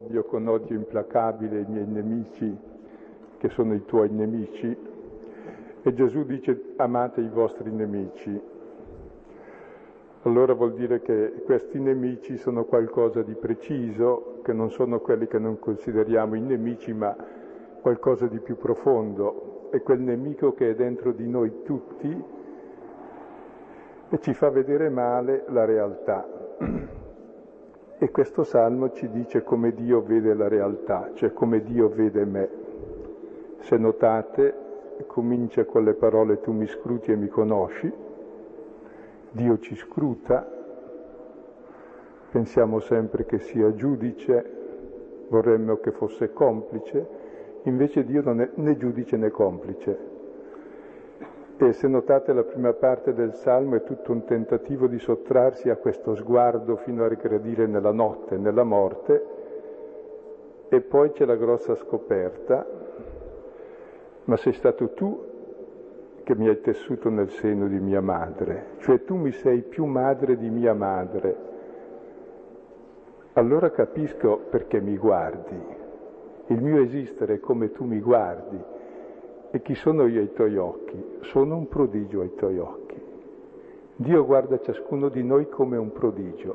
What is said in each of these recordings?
Dio con odio implacabile i miei nemici, che sono i tuoi nemici, e Gesù dice amate i vostri nemici. Allora vuol dire che questi nemici sono qualcosa di preciso, che non sono quelli che non consideriamo i nemici, ma qualcosa di più profondo. È quel nemico che è dentro di noi tutti e ci fa vedere male la realtà. E questo salmo ci dice come Dio vede la realtà, cioè come Dio vede me. Se notate, comincia con le parole tu mi scruti e mi conosci. Dio ci scruta, pensiamo sempre che sia giudice, vorremmo che fosse complice, invece Dio non è né giudice né complice. E se notate la prima parte del Salmo è tutto un tentativo di sottrarsi a questo sguardo fino a rigradire nella notte, nella morte, e poi c'è la grossa scoperta, ma sei stato tu che mi hai tessuto nel seno di mia madre, cioè tu mi sei più madre di mia madre. Allora capisco perché mi guardi, il mio esistere è come tu mi guardi. E chi sono io ai tuoi occhi? Sono un prodigio ai tuoi occhi. Dio guarda ciascuno di noi come un prodigio.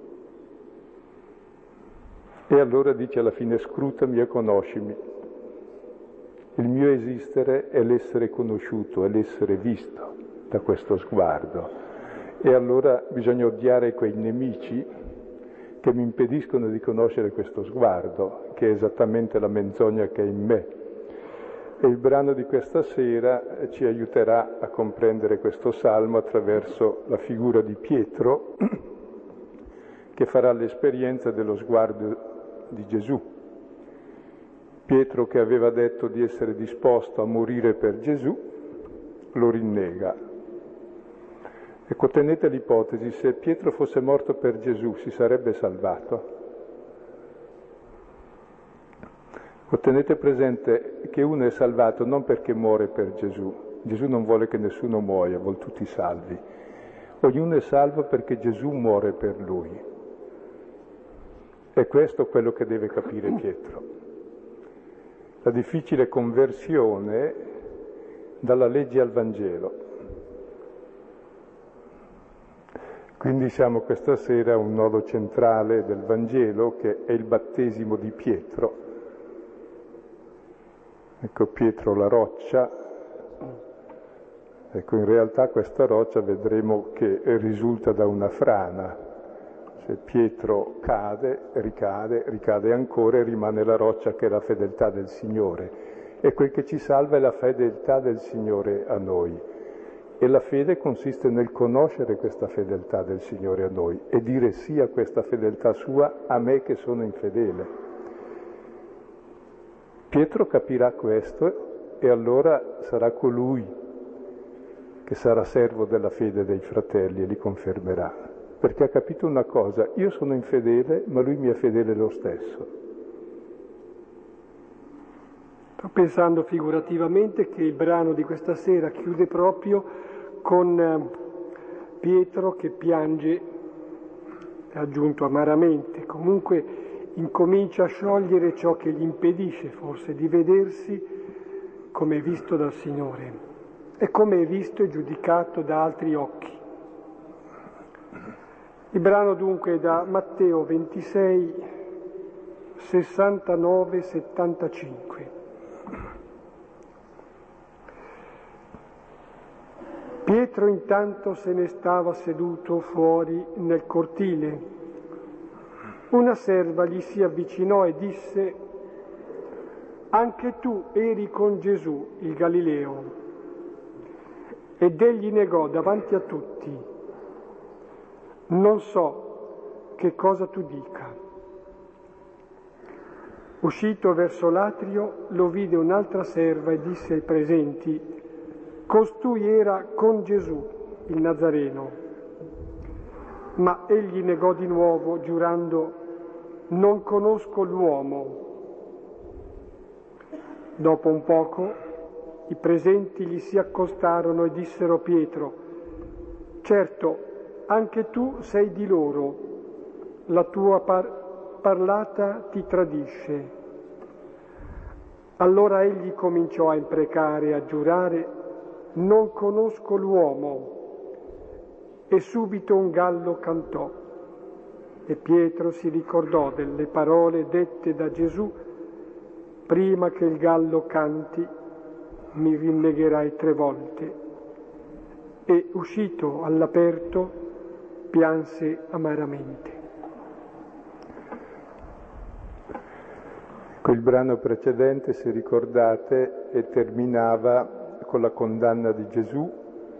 E allora dice alla fine scrutami e conoscimi. Il mio esistere è l'essere conosciuto, è l'essere visto da questo sguardo. E allora bisogna odiare quei nemici che mi impediscono di conoscere questo sguardo, che è esattamente la menzogna che è in me. E il brano di questa sera ci aiuterà a comprendere questo salmo attraverso la figura di Pietro, che farà l'esperienza dello sguardo di Gesù. Pietro, che aveva detto di essere disposto a morire per Gesù, lo rinnega. Ecco, tenete l'ipotesi, se Pietro fosse morto per Gesù si sarebbe salvato? Tenete presente che uno è salvato non perché muore per Gesù. Gesù non vuole che nessuno muoia, vuole tutti salvi. Ognuno è salvo perché Gesù muore per lui. E questo è quello che deve capire Pietro. La difficile conversione dalla legge al Vangelo. Quindi siamo questa sera a un nodo centrale del Vangelo, che è il battesimo di Pietro. Ecco Pietro la roccia, ecco in realtà questa roccia vedremo che risulta da una frana, se Pietro cade, ricade ancora e rimane la roccia che è la fedeltà del Signore, e quel che ci salva è la fedeltà del Signore a noi, e la fede consiste nel conoscere questa fedeltà del Signore a noi e dire sì a questa fedeltà sua a me che sono infedele. Pietro capirà questo e allora sarà colui che sarà servo della fede dei fratelli e li confermerà, perché ha capito una cosa, io sono infedele ma lui mi è fedele lo stesso. Sto pensando figurativamente che il brano di questa sera chiude proprio con Pietro che piange, è aggiunto amaramente, comunque incomincia a sciogliere ciò che gli impedisce forse di vedersi come è visto dal Signore e come è visto e giudicato da altri occhi. Il brano dunque è da Matteo 26, 69, 75. Pietro intanto se ne stava seduto fuori nel cortile. Una serva gli si avvicinò e disse: anche tu eri con Gesù, il Galileo. Ed egli negò davanti a tutti: non so che cosa tu dica. Uscito verso l'atrio, lo vide un'altra serva e disse ai presenti: costui era con Gesù, il Nazareno. Ma egli negò di nuovo, giurando: non conosco l'uomo. Dopo un poco i presenti gli si accostarono e dissero a Pietro: certo, anche tu sei di loro, la tua parlata ti tradisce. Allora egli cominciò a imprecare e a giurare: non conosco l'uomo. E subito un gallo cantò. E Pietro si ricordò delle parole dette da Gesù: prima che il gallo canti, mi rinnegherai 3 volte. E uscito all'aperto, pianse amaramente. Il brano precedente, se ricordate, terminava con la condanna di Gesù,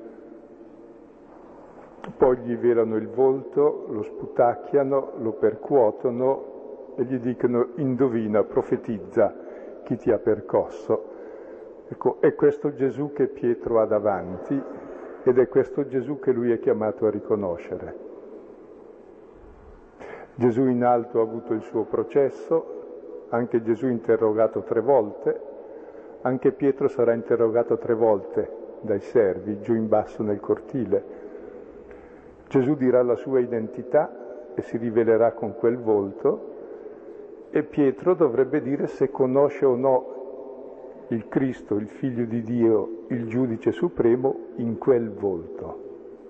poi gli velano il volto, lo sputacchiano, lo percuotono e gli dicono: indovina, profetizza chi ti ha percosso. Ecco, è questo Gesù che Pietro ha davanti ed è questo Gesù che lui è chiamato a riconoscere. Gesù in alto ha avuto il suo processo, anche Gesù interrogato 3 volte, anche Pietro sarà interrogato 3 volte dai servi giù in basso nel cortile. Gesù dirà la sua identità e si rivelerà con quel volto, e Pietro dovrebbe dire se conosce o no il Cristo, il Figlio di Dio, il Giudice Supremo, in quel volto.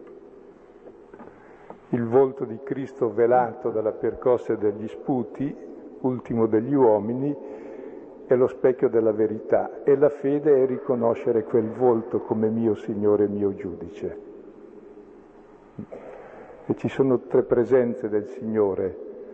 Il volto di Cristo velato dalla percosse degli sputi, ultimo degli uomini, è lo specchio della verità, e la fede è riconoscere quel volto come mio Signore e mio Giudice. E ci sono 3 presenze del Signore.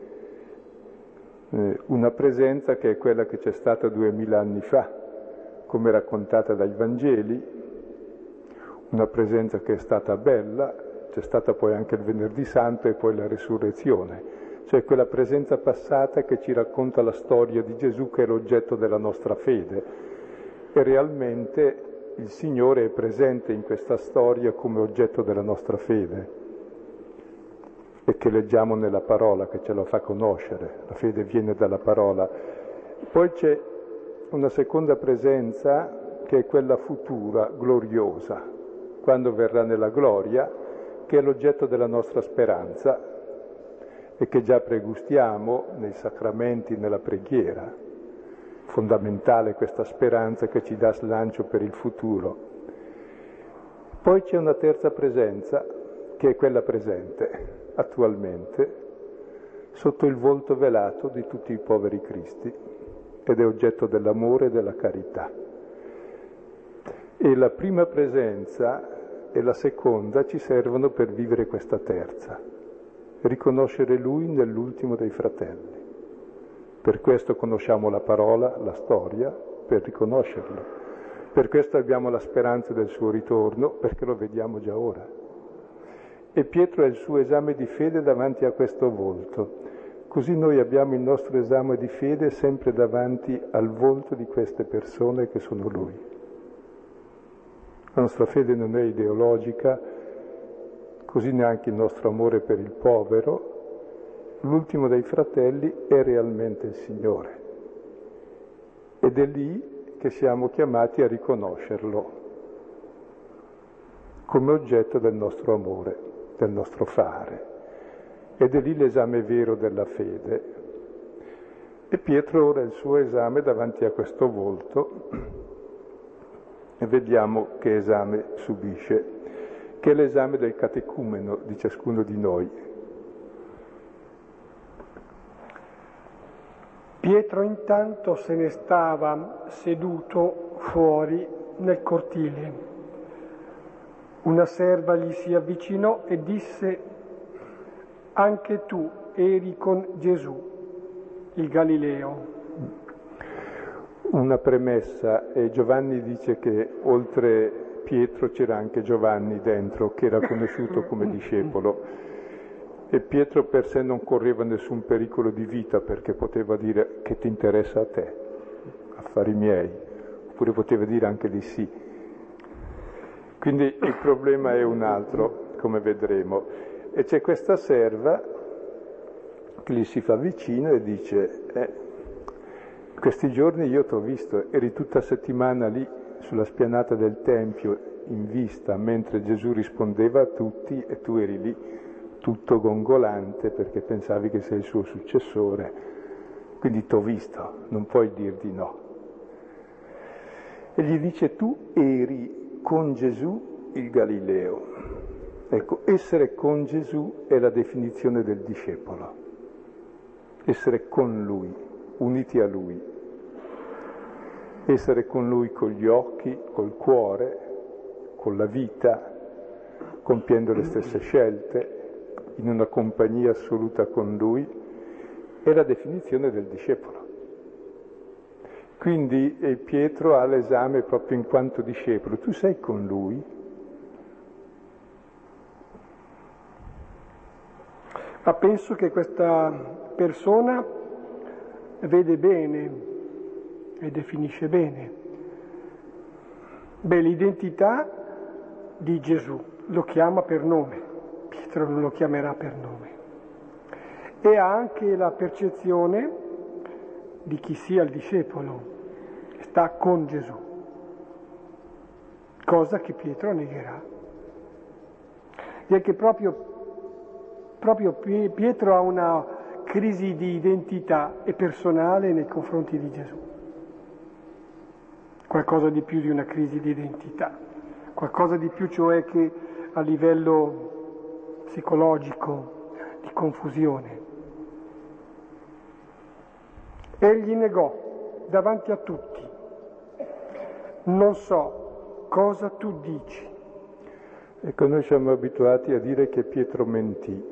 Una presenza che è quella che c'è stata 2000 anni fa, come raccontata dai Vangeli, una presenza che è stata bella, c'è stata poi anche il Venerdì Santo e poi la Resurrezione. Cioè quella presenza passata che ci racconta la storia di Gesù, che è l'oggetto della nostra fede. E realmente il Signore è presente in questa storia come oggetto della nostra fede, e che leggiamo nella parola, che ce la fa conoscere. La fede viene dalla parola. Poi c'è una seconda presenza, che è quella futura, gloriosa, quando verrà nella gloria, che è l'oggetto della nostra speranza, e che già pregustiamo nei sacramenti, nella preghiera. Fondamentale questa speranza che ci dà slancio per il futuro. Poi c'è una terza presenza, che è quella presente, attualmente, sotto il volto velato di tutti i poveri cristi, ed è oggetto dell'amore e della carità. E la prima presenza e la seconda ci servono per vivere questa terza. Riconoscere Lui nell'ultimo dei fratelli. Per questo conosciamo la parola, la storia, per riconoscerlo. Per questo abbiamo la speranza del suo ritorno, perché lo vediamo già ora. E Pietro è il suo esame di fede davanti a questo volto. Così noi abbiamo il nostro esame di fede sempre davanti al volto di queste persone che sono Lui. La nostra fede non è ideologica, così neanche il nostro amore per il povero. L'ultimo dei fratelli è realmente il Signore. Ed è lì che siamo chiamati a riconoscerlo come oggetto del nostro amore, del nostro fare. Ed è lì l'esame vero della fede. E Pietro ora il suo esame davanti a questo volto, e vediamo che esame subisce, che è l'esame del catecumeno di ciascuno di noi. Pietro intanto se ne stava seduto fuori nel cortile. Una serva gli si avvicinò e disse: anche tu eri con Gesù, il Galileo. Una premessa, Giovanni dice che oltre Pietro c'era anche Giovanni dentro, che era conosciuto come discepolo. E Pietro per sé non correva nessun pericolo di vita, perché poteva dire: che ti interessa a te, affari miei, oppure poteva dire anche di sì. Quindi il problema è un altro, come vedremo. E c'è questa serva che gli si fa vicino e dice: questi giorni io ti ho visto, eri tutta settimana lì sulla spianata del Tempio in vista, mentre Gesù rispondeva a tutti, e tu eri lì. tutto gongolante perché pensavi che sei il suo successore, quindi t'ho visto, non puoi dir di no. E gli dice: tu eri con Gesù il Galileo. Ecco, essere con Gesù è la definizione del discepolo, essere con Lui, uniti a Lui, essere con Lui con gli occhi, col cuore, con la vita, compiendo le stesse scelte, in una compagnia assoluta con Lui, è la definizione del discepolo. Quindi Pietro ha l'esame proprio in quanto discepolo. Tu sei con Lui? Ma penso che questa persona vede bene e definisce bene. L'identità di Gesù lo chiama per nome, Pietro non lo chiamerà per nome. E ha anche la percezione di chi sia il discepolo, sta con Gesù, cosa che Pietro negherà. E che proprio Pietro ha una crisi di identità e personale nei confronti di Gesù. Qualcosa di più di una crisi di identità, qualcosa di più cioè che a livello psicologico di confusione. Egli negò davanti a tutti: non so cosa tu dici. Ecco, noi siamo abituati a dire che Pietro mentì.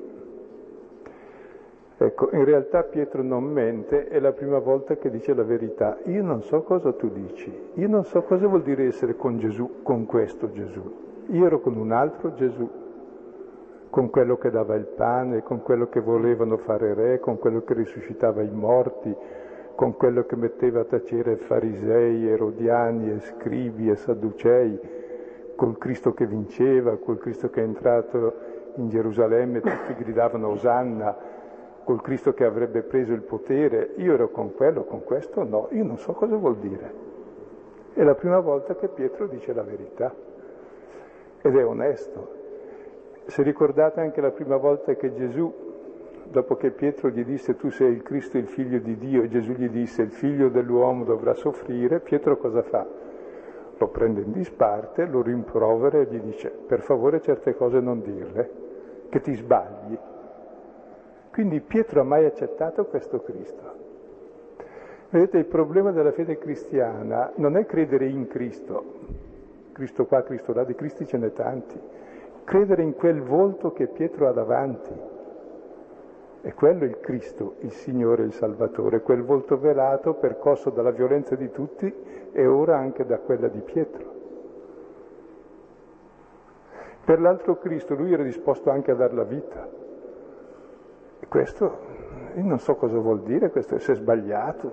Ecco, in realtà Pietro non mente, è la prima volta che dice la verità. Io non so cosa tu dici, io non so cosa vuol dire essere con Gesù, con questo Gesù. Io ero con un altro Gesù, con quello che dava il pane, con quello che volevano fare re, con quello che risuscitava i morti, con quello che metteva a tacere farisei, erodiani, e scribi e sadducei, col Cristo che vinceva, col Cristo che è entrato in Gerusalemme, tutti gridavano Osanna, col Cristo che avrebbe preso il potere. Io ero con quello, con questo no, io non so cosa vuol dire. È la prima volta che Pietro dice la verità ed è onesto. Se ricordate anche la prima volta che Gesù, dopo che Pietro gli disse tu sei il Cristo, il figlio di Dio, e Gesù gli disse il figlio dell'uomo dovrà soffrire, Pietro cosa fa? Lo prende in disparte, lo rimprovera e gli dice per favore certe cose non dirle, che ti sbagli. Quindi Pietro ha mai accettato questo Cristo. Vedete, il problema della fede cristiana non è credere in Cristo, Cristo qua, Cristo là, di Cristi ce n'è tanti, credere in quel volto che Pietro ha davanti. È quello il Cristo, il Signore, il Salvatore, quel volto velato, percosso dalla violenza di tutti e ora anche da quella di Pietro. Per l'altro Cristo lui era disposto anche a dar la vita. E questo, io non so cosa vuol dire, questo si è sbagliato.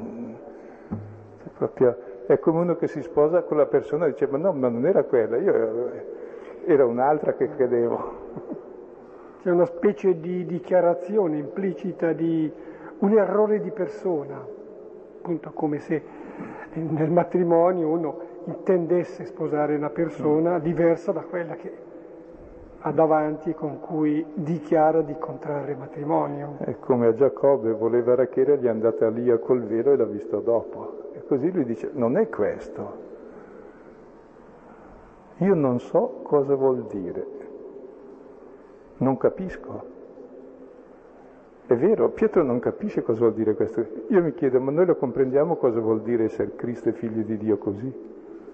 È come uno che si sposa con la persona e dice ma no, ma non era quella, era un'altra che credevo. C'è una specie di dichiarazione implicita di un errore di persona, appunto come se nel matrimonio uno intendesse sposare una persona diversa da quella che ha davanti e con cui dichiara di contrarre matrimonio. È come a Giacobbe, voleva Rachele, gli è andata Lia col velo e l'ha visto dopo. E così lui dice, non è questo. Io non so cosa vuol dire. Non capisco. È vero, Pietro non capisce cosa vuol dire questo. Io mi chiedo, ma noi lo comprendiamo cosa vuol dire essere Cristo e figlio di Dio così?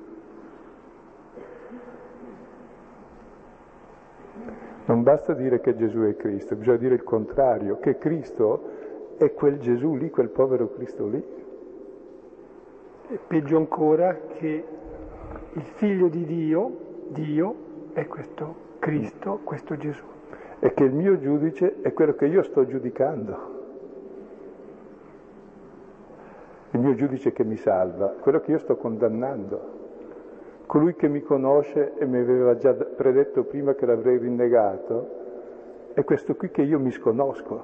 Non basta dire che Gesù è Cristo, bisogna dire il contrario, che Cristo è quel Gesù lì, quel povero Cristo lì. E peggio ancora che il figlio di Dio, Dio è questo Cristo, questo Gesù. E che il mio giudice è quello che io sto giudicando. Il mio giudice che mi salva, quello che io sto condannando. Colui che mi conosce e mi aveva già predetto prima che l'avrei rinnegato, è questo qui che io mi sconosco.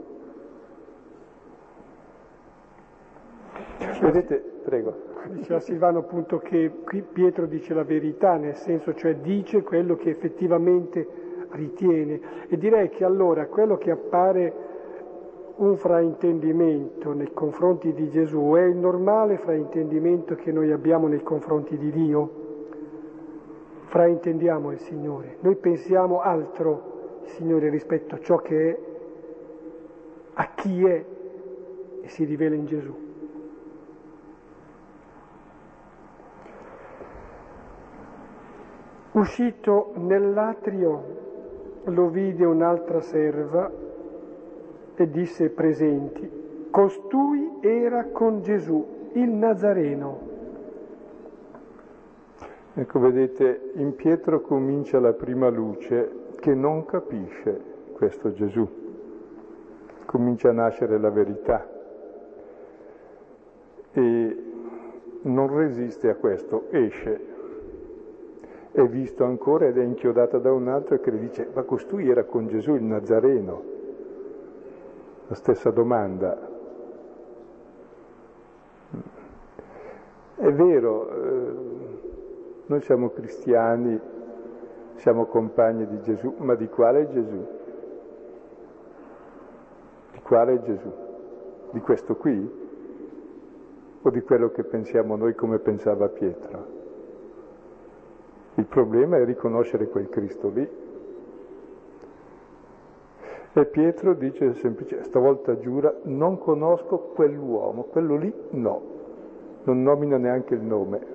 Vedete, prego. Diceva Silvano appunto che qui Pietro dice la verità, nel senso cioè dice quello che effettivamente ritiene. E direi che allora quello che appare un fraintendimento nei confronti di Gesù è il normale fraintendimento che noi abbiamo nei confronti di Dio. Fraintendiamo il Signore, noi pensiamo altro il Signore rispetto a ciò che è, a chi è e si rivela in Gesù. Uscito nell'atrio lo vide un'altra serva e disse ai presenti: costui era con Gesù, il Nazareno. Ecco, vedete, in Pietro comincia la prima luce che non capisce questo Gesù. Comincia a nascere la verità e non resiste a questo, esce. È visto ancora ed è inchiodata da un altro che le dice: ma costui era con Gesù, il Nazareno. La stessa domanda. È vero, noi siamo cristiani, siamo compagni di Gesù, ma di quale Gesù? Di quale Gesù? Di questo qui? O di quello che pensiamo noi come pensava Pietro? Il problema è riconoscere quel Cristo lì. E Pietro dice semplicemente, stavolta giura, non conosco quell'uomo, quello lì no, non nomina neanche il nome.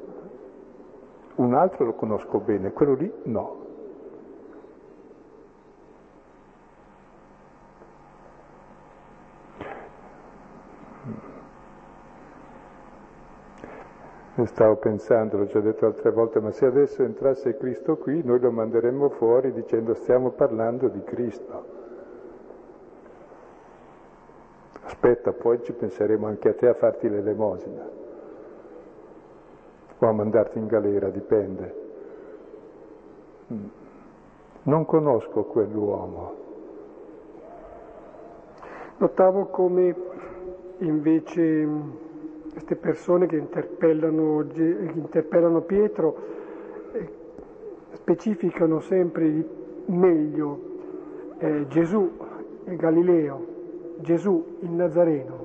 Un altro lo conosco bene, quello lì no. Stavo pensando, l'ho già detto altre volte, ma se adesso entrasse Cristo qui, noi lo manderemmo fuori dicendo stiamo parlando di Cristo. Aspetta, poi ci penseremo anche a te a farti l'elemosina. O a mandarti in galera, dipende. Non conosco quell'uomo. Notavo come invece queste persone che interpellano Pietro specificano sempre meglio Gesù il Galileo, Gesù il Nazareno.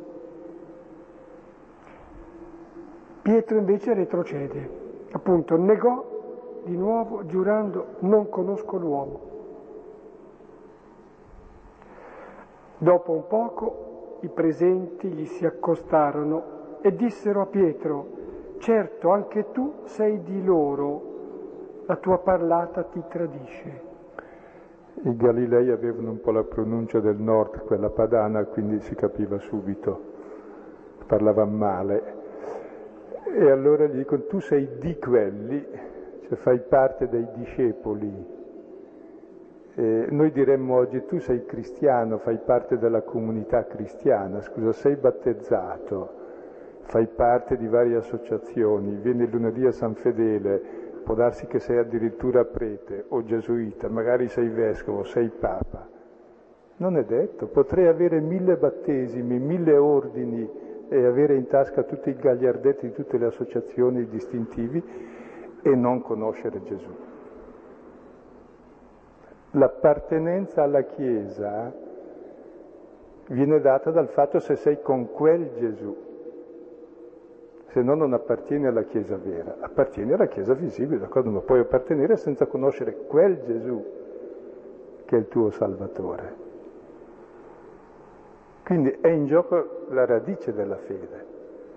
Pietro invece retrocede, appunto negò di nuovo giurando non conosco l'uomo. Dopo un poco i presenti gli si accostarono e dissero a Pietro: certo, anche tu sei di loro, la tua parlata ti tradisce. I Galilei avevano un po' la pronuncia del nord, quella padana, quindi si capiva subito, parlavano male. E allora gli dicono: tu sei di quelli, cioè fai parte dei discepoli. Noi diremmo oggi: tu sei cristiano, fai parte della comunità cristiana, scusa, sei battezzato, fai parte di varie associazioni, vieni il lunedì a San Fedele, può darsi che sei addirittura prete o gesuita, magari sei vescovo, sei papa. Non è detto, potrei avere 1000 battesimi, 1000 ordini e avere in tasca tutti i gagliardetti di tutte le associazioni distintivi e non conoscere Gesù. L'appartenenza alla Chiesa viene data dal fatto se sei con quel Gesù, se no non appartieni alla Chiesa vera, appartieni alla Chiesa visibile, d'accordo? Ma puoi appartenere senza conoscere quel Gesù che è il tuo Salvatore. Quindi è in gioco la radice della fede.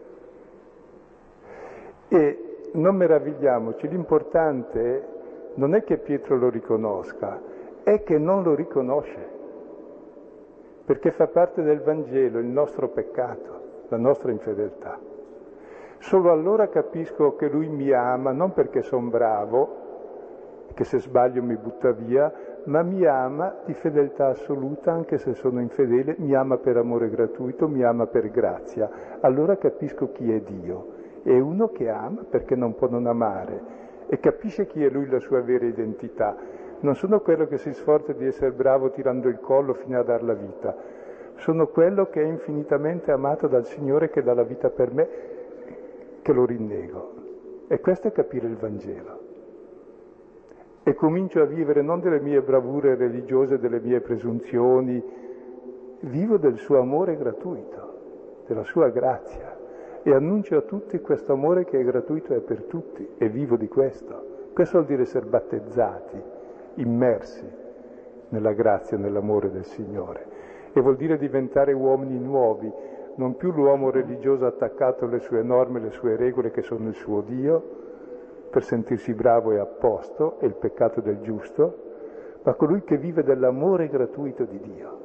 E non meravigliamoci, l'importante non è che Pietro lo riconosca, è che non lo riconosce, perché fa parte del Vangelo, il nostro peccato, la nostra infedeltà. Solo allora capisco che lui mi ama, non perché sono bravo, che se sbaglio mi butta via, ma mi ama di fedeltà assoluta, anche se sono infedele, mi ama per amore gratuito, mi ama per grazia. Allora capisco chi è Dio. È uno che ama perché non può non amare e capisce chi è lui, la sua vera identità. Non sono quello che si sforza di essere bravo tirando il collo fino a dar la vita. Sono quello che è infinitamente amato dal Signore, che dà la vita per me, che lo rinnego. E questo è capire il Vangelo. e comincio a vivere non delle mie bravure religiose, delle mie presunzioni, vivo del suo amore gratuito, della sua grazia, e annuncio a tutti questo amore che è gratuito e per tutti, e vivo di questo. Questo vuol dire essere battezzati, immersi nella grazia e nell'amore del Signore, e vuol dire diventare uomini nuovi, non più l'uomo religioso attaccato alle sue norme, alle sue regole che sono il suo Dio, per sentirsi bravo e a posto, è il peccato del giusto, ma colui che vive dell'amore gratuito di Dio,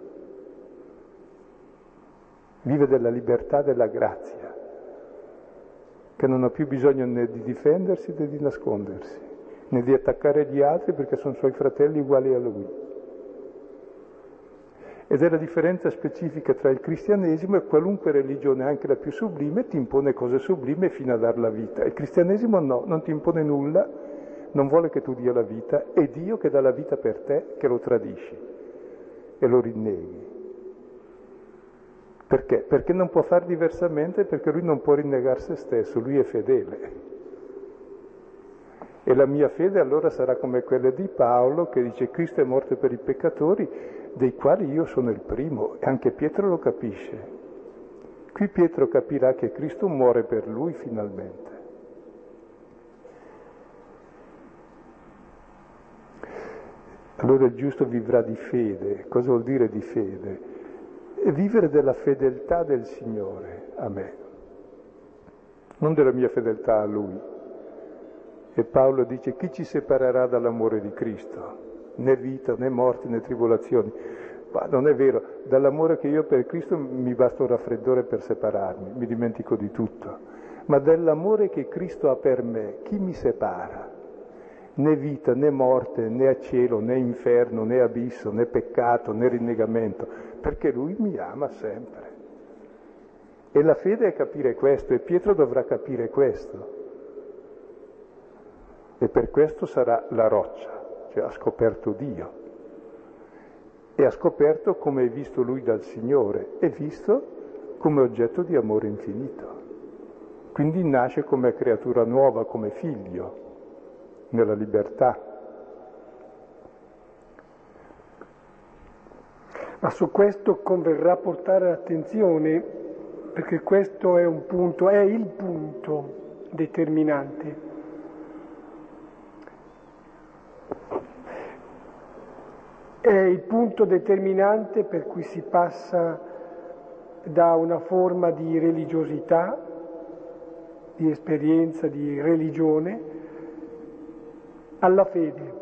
vive della libertà della grazia, che non ha più bisogno né di difendersi né di nascondersi, né di attaccare gli altri perché sono suoi fratelli uguali a lui. Ed è la differenza specifica tra il cristianesimo e qualunque religione, anche la più sublime, ti impone cose sublime fino a dar la vita. Il cristianesimo no, non ti impone nulla, non vuole che tu dia la vita, è Dio che dà la vita per te, che lo tradisci e lo rinneghi. Perché? Perché non può far diversamente, perché lui non può rinnegare se stesso, lui è fedele. E la mia fede allora sarà come quella di Paolo, che dice Cristo è morto per i peccatori, dei quali io sono il primo, e anche Pietro lo capisce. Qui Pietro capirà che Cristo muore per lui finalmente. Allora il giusto vivrà di fede. Cosa vuol dire di fede? È vivere della fedeltà del Signore a me, non della mia fedeltà a Lui. E Paolo dice, chi ci separerà dall'amore di Cristo? Né vita, né morte, né tribolazioni. Ma non è vero, dall'amore che io ho per Cristo mi basta un raffreddore per separarmi, mi dimentico di tutto. Ma dell'amore che Cristo ha per me, chi mi separa? Né vita, né morte, né cielo, né inferno, né abisso, né peccato, né rinnegamento, perché Lui mi ama sempre. E la fede è capire questo, e Pietro dovrà capire questo. E per questo sarà la roccia, cioè ha scoperto Dio. E ha scoperto come è visto lui dal Signore, è visto come oggetto di amore infinito. Quindi nasce come creatura nuova, come figlio, nella libertà. Ma su questo converrà portare attenzione, perché questo è un punto, è il punto determinante. È il punto determinante per cui si passa da una forma di religiosità, di esperienza, di religione, alla fede,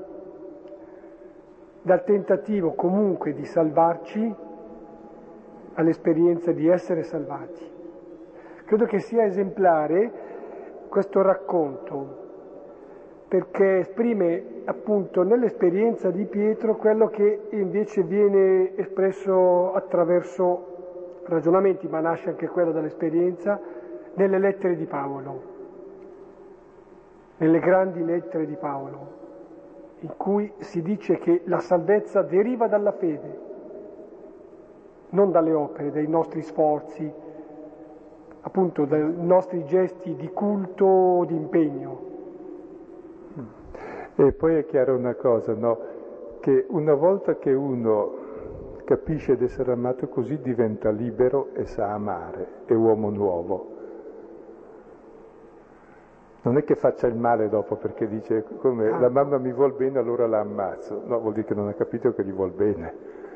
dal tentativo comunque di salvarci all'esperienza di essere salvati. Credo che sia esemplare questo racconto, perché esprime appunto nell'esperienza di Pietro quello che invece viene espresso attraverso ragionamenti, ma nasce anche quello dall'esperienza, nelle lettere di Paolo, nelle grandi lettere di Paolo, in cui si dice che la salvezza deriva dalla fede, non dalle opere, dai nostri sforzi, appunto dai nostri gesti di culto, di impegno. E poi è chiaro una cosa, no? Che una volta che uno capisce di essere amato così diventa libero e sa amare, è uomo nuovo. Non è che faccia il male dopo perché dice come la mamma mi vuol bene allora la ammazzo. No, vuol dire che non ha capito che gli vuol bene.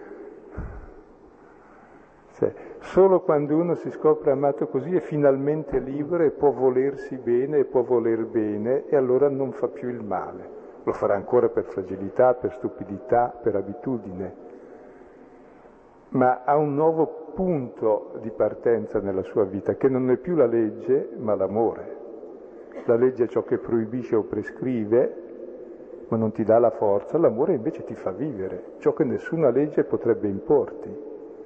Cioè, solo quando uno si scopre amato così è finalmente libero e può volersi bene e può voler bene e allora non fa più il male. Lo farà ancora per fragilità, per stupidità, per abitudine, ma ha un nuovo punto di partenza nella sua vita, che non è più la legge, ma l'amore. La legge è ciò che proibisce o prescrive, ma non ti dà la forza, l'amore invece ti fa vivere, ciò che nessuna legge potrebbe importi.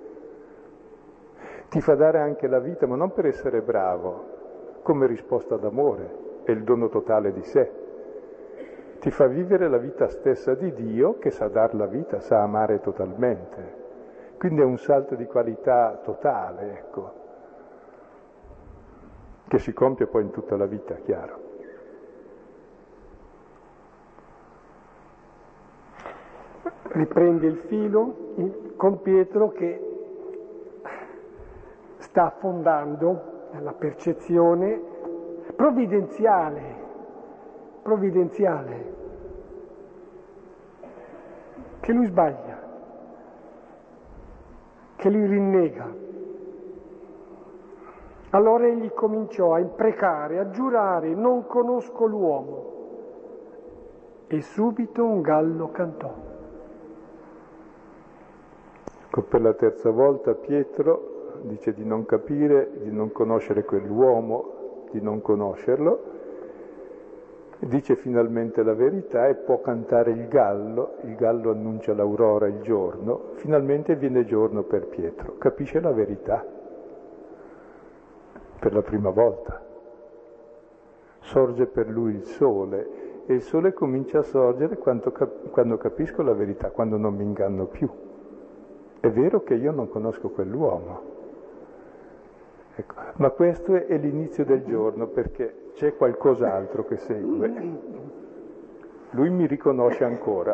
Ti fa dare anche la vita, ma non per essere bravo, come risposta d'amore, è il dono totale di sé. Ti fa vivere la vita stessa di Dio che sa dar la vita, sa amare totalmente. Quindi è un salto di qualità totale, ecco, che si compie poi in tutta la vita, chiaro. riprende il filo con Pietro che sta affondando nella percezione provvidenziale, che lui sbaglia, che lui rinnega. Allora egli cominciò a imprecare, a giurare: non conosco l'uomo. E subito un gallo cantò. Ecco, per la terza volta Pietro dice di non capire, di non conoscere quell'uomo, di non conoscerlo, dice finalmente la verità e può cantare il gallo annuncia l'aurora, il giorno, finalmente viene giorno per Pietro, capisce la verità, per la prima volta. Sorge per lui il sole e il sole comincia a sorgere quando capisco la verità, quando non mi inganno più. È vero che io non conosco quell'uomo. Ecco. Ma questo è l'inizio del giorno, perché c'è qualcos'altro che segue. Lui mi riconosce ancora.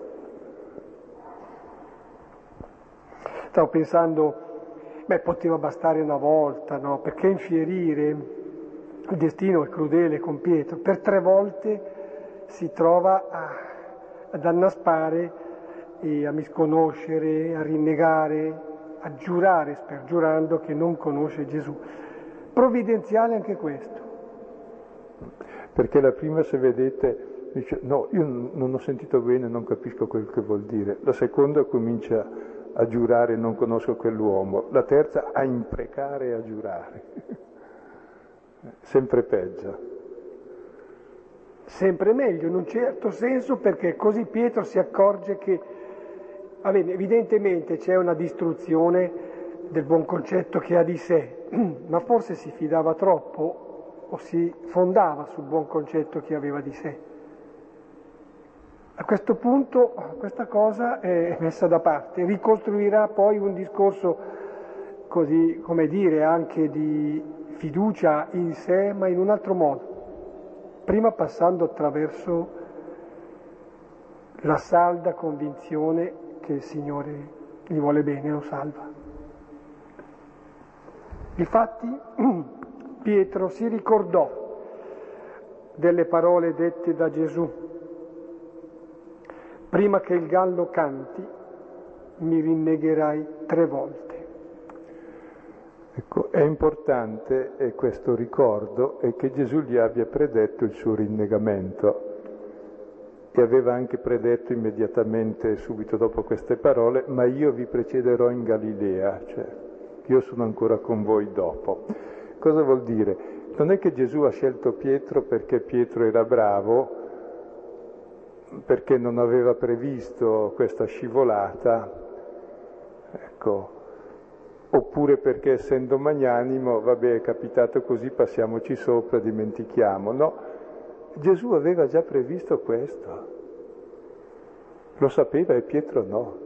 Stavo pensando, poteva bastare una volta, no? Perché infierire? Il destino è crudele con Pietro. Per 3 volte si trova ad annaspare e a misconoscere, a rinnegare, a giurare, spergiurando che non conosce Gesù. Provvidenziale anche questo. Perché la prima, se vedete, dice no, io non ho sentito bene, non capisco quel che vuol dire. La seconda comincia a giurare non conosco quell'uomo. La terza a imprecare e a giurare. Sempre peggio. Sempre meglio, in un certo senso, perché così Pietro si accorge che evidentemente c'è una distruzione del buon concetto che ha di sé, ma forse si fidava troppo o si fondava sul buon concetto che aveva di sé. A questo punto questa cosa è messa da parte, ricostruirà poi un discorso così, come dire, anche di fiducia in sé, ma in un altro modo. Prima passando attraverso la salda convinzione che il Signore gli vuole bene e lo salva. Difatti Pietro si ricordò delle parole dette da Gesù: prima che il gallo canti mi rinnegherai 3 volte. Ecco, è importante questo ricordo e che Gesù gli abbia predetto il suo rinnegamento e aveva anche predetto immediatamente subito dopo queste parole: ma io vi precederò in Galilea, cioè io sono ancora con voi dopo. Cosa vuol dire? Non è che Gesù ha scelto Pietro perché Pietro era bravo, perché non aveva previsto questa scivolata, ecco, oppure perché essendo magnanimo, vabbè, è capitato così, passiamoci sopra, dimentichiamo. No, Gesù aveva già previsto questo, lo sapeva e Pietro no.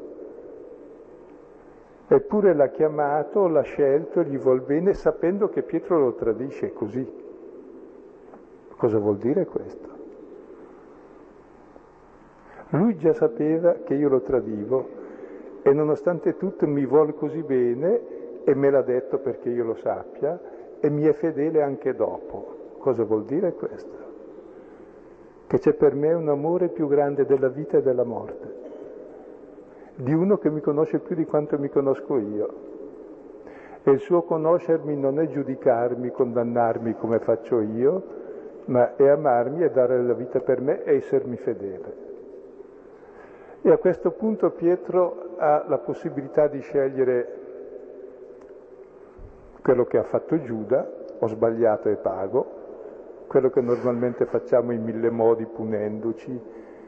Eppure l'ha chiamato, l'ha scelto, gli vuol bene, sapendo che Pietro lo tradisce così. Cosa vuol dire questo? Lui già sapeva che io lo tradivo e nonostante tutto mi vuole così bene e me l'ha detto perché io lo sappia e mi è fedele anche dopo. Cosa vuol dire questo? Che c'è per me un amore più grande della vita e della morte, di uno che mi conosce più di quanto mi conosco io. E il suo conoscermi non è giudicarmi, condannarmi come faccio io, ma è amarmi e dare la vita per me e essermi fedele. E a questo punto Pietro ha la possibilità di scegliere quello che ha fatto Giuda: ho sbagliato e pago, quello che normalmente facciamo in 1000 modi punendoci,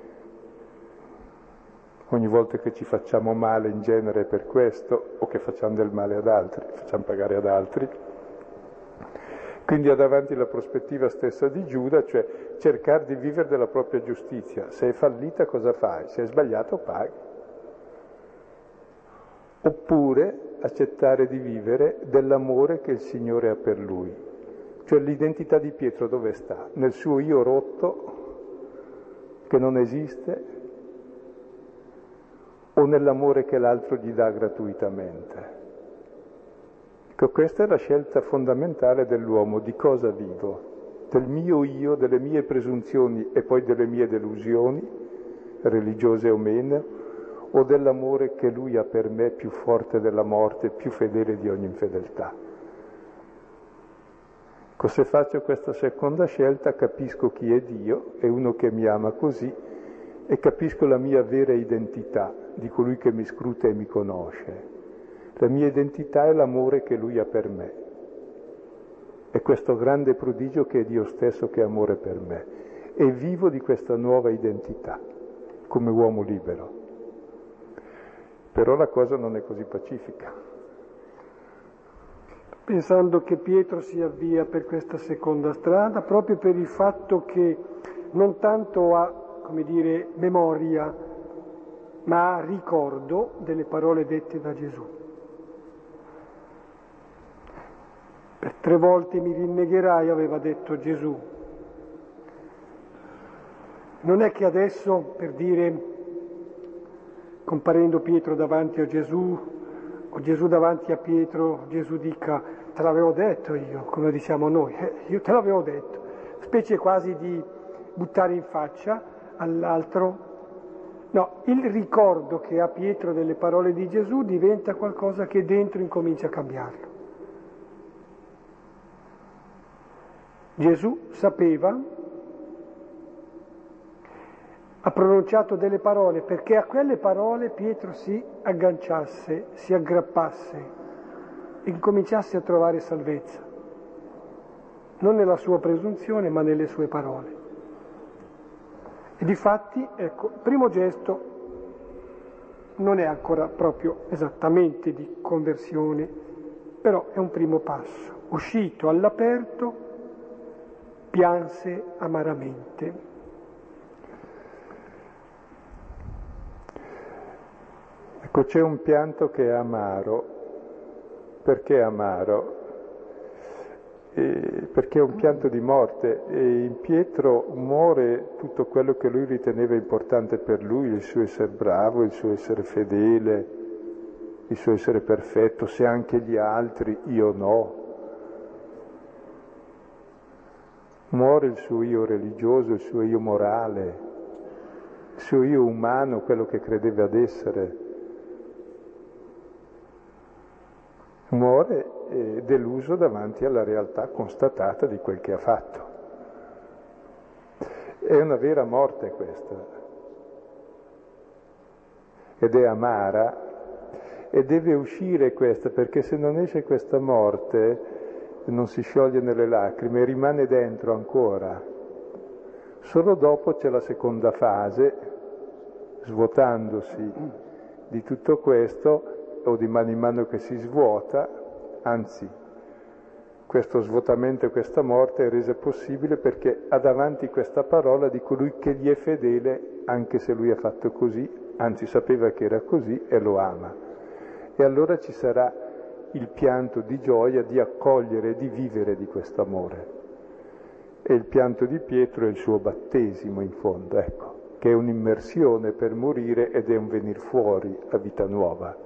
ogni volta che ci facciamo male in genere per questo, o che facciamo del male ad altri, facciamo pagare ad altri. Quindi ha davanti la prospettiva stessa di Giuda, cioè cercare di vivere della propria giustizia. Se è fallita cosa fai? Se è sbagliato paghi. Oppure accettare di vivere dell'amore che il Signore ha per lui. Cioè l'identità di Pietro dove sta? Nel suo io rotto, che non esiste, o nell'amore che l'altro gli dà gratuitamente? Ecco, questa è la scelta fondamentale dell'uomo: di cosa vivo? Del mio io, delle mie presunzioni e poi delle mie delusioni, religiose o meno, o dell'amore che lui ha per me più forte della morte, più fedele di ogni infedeltà. Ecco, se faccio questa seconda scelta capisco chi è Dio, è uno che mi ama così, e capisco la mia vera identità, di colui che mi scruta e mi conosce. La mia identità è l'amore che lui ha per me. È questo grande prodigio che è Dio stesso che è amore per me. E vivo di questa nuova identità, come uomo libero. Però la cosa non è così pacifica. Pensando che Pietro si avvia per questa seconda strada, proprio per il fatto che non tanto ha, come dire, memoria, ma ha ricordo delle parole dette da Gesù. Per 3 volte mi rinnegherai, aveva detto Gesù. Non è che adesso, per dire, comparendo Pietro davanti a Gesù, o Gesù davanti a Pietro, Gesù dica: te l'avevo detto io, come diciamo noi, io te l'avevo detto, specie quasi di buttare in faccia all'altro. No, il ricordo che ha Pietro delle parole di Gesù diventa qualcosa che dentro incomincia a cambiarlo. Gesù sapeva, ha pronunciato delle parole perché a quelle parole Pietro si agganciasse, si aggrappasse e incominciasse a trovare salvezza, non nella sua presunzione ma nelle sue parole. E difatti, ecco, il primo gesto non è ancora proprio esattamente di conversione, però è un primo passo. Uscito all'aperto, pianse amaramente. Ecco, c'è un pianto che è amaro. Perché amaro? Perché è un pianto di morte, e in Pietro muore tutto quello che lui riteneva importante per lui, il suo essere bravo, il suo essere fedele, il suo essere perfetto, se anche gli altri, io no. Muore il suo io religioso, il suo io morale, il suo io umano, quello che credeva ad essere. Muore deluso davanti alla realtà constatata di quel che ha fatto. È una vera morte questa. Ed è amara, e deve uscire questa, perché se non esce questa morte non si scioglie nelle lacrime, rimane dentro ancora. Solo dopo c'è la seconda fase, svuotandosi di tutto questo, o di mano in mano che si svuota, anzi, questo svuotamento e questa morte è resa possibile perché ha davanti questa parola di colui che gli è fedele, anche se lui ha fatto così, anzi sapeva che era così e lo ama. E allora ci sarà il pianto di gioia di accogliere e di vivere di questo amore. E il pianto di Pietro è il suo battesimo in fondo, ecco, che è un'immersione per morire ed è un venir fuori a vita nuova.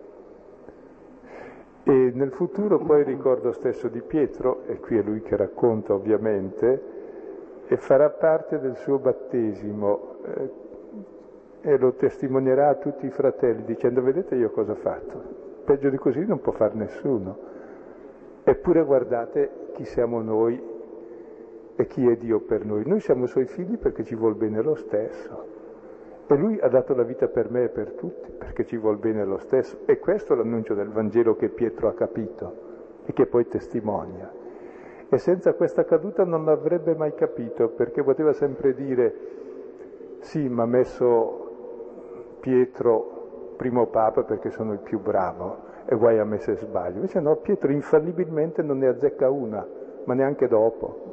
E nel futuro poi il ricordo stesso di Pietro, e qui è lui che racconta ovviamente, e farà parte del suo battesimo e lo testimonierà a tutti i fratelli dicendo: vedete io cosa ho fatto? Peggio di così non può far nessuno. Eppure guardate chi siamo noi e chi è Dio per noi. Noi siamo suoi figli perché ci vuol bene lo stesso. E lui ha dato la vita per me e per tutti, perché ci vuol bene lo stesso. E questo è l'annuncio del Vangelo che Pietro ha capito e che poi testimonia. E senza questa caduta non l'avrebbe mai capito, perché poteva sempre dire: sì, ma ha messo Pietro primo papa perché sono il più bravo, e guai a me se sbaglio. Invece no, Pietro infallibilmente non ne azzecca una, ma neanche dopo.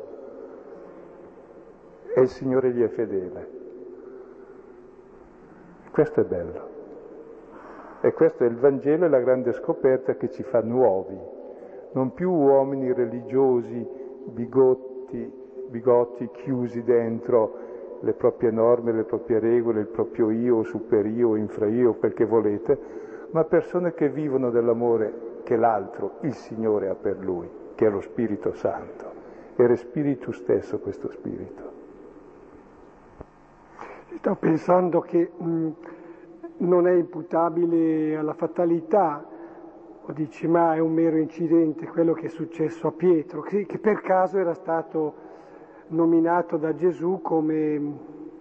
E il Signore gli è fedele. Questo è bello. E questo è il Vangelo e la grande scoperta che ci fa nuovi, non più uomini religiosi, bigotti, chiusi dentro, le proprie norme, le proprie regole, il proprio io, superio, infraio, quel che volete, ma persone che vivono dell'amore che l'altro, il Signore, ha per lui, che è lo Spirito Santo. Era Spirito stesso questo Spirito. Sto pensando che non è imputabile alla fatalità, o dici ma è un mero incidente quello che è successo a Pietro, che per caso era stato nominato da Gesù come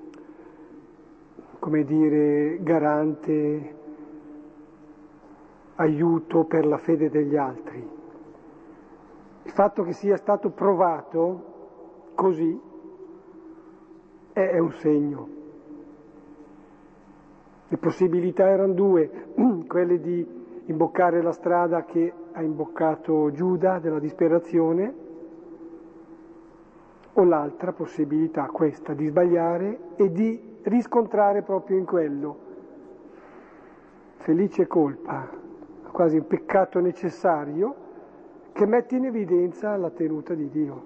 dire, garante, aiuto per la fede degli altri. Il fatto che sia stato provato così è un segno. Le possibilità erano due, quelle di imboccare la strada che ha imboccato Giuda della disperazione, o l'altra possibilità, questa, di sbagliare e di riscontrare proprio in quello felice colpa, quasi un peccato necessario che mette in evidenza la tenuta di Dio.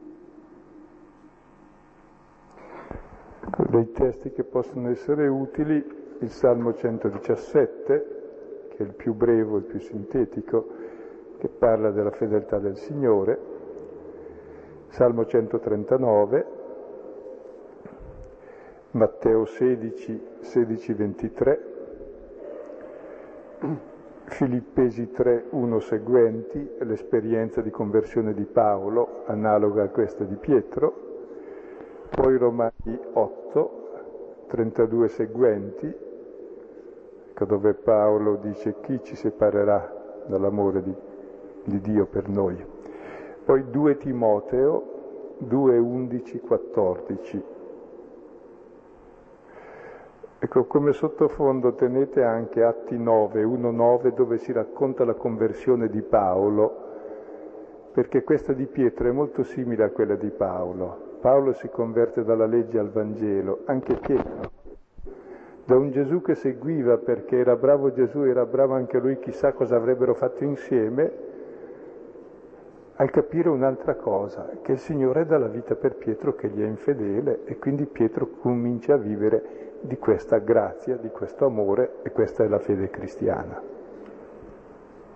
Dei testi che possono essere utili, il Salmo 117, che è il più breve, il più sintetico, che parla della fedeltà del Signore, Salmo 139, Matteo 16, 23, Filippesi 3, 1 seguenti, l'esperienza di conversione di Paolo, analoga a questa di Pietro, poi Romani 8, 32 seguenti, dove Paolo dice chi ci separerà dall'amore di Dio per noi. Poi 2 Timoteo 2, 11, 14. Ecco, come sottofondo tenete anche Atti 9, 1, 9, dove si racconta la conversione di Paolo, perché questa di Pietro è molto simile a quella di Paolo. Paolo si converte dalla legge al Vangelo, anche Pietro. Da un Gesù che seguiva perché era bravo Gesù, era bravo anche lui, chissà cosa avrebbero fatto insieme, al capire un'altra cosa, che il Signore dà la vita per Pietro che gli è infedele e quindi Pietro comincia a vivere di questa grazia, di questo amore, e questa è la fede cristiana.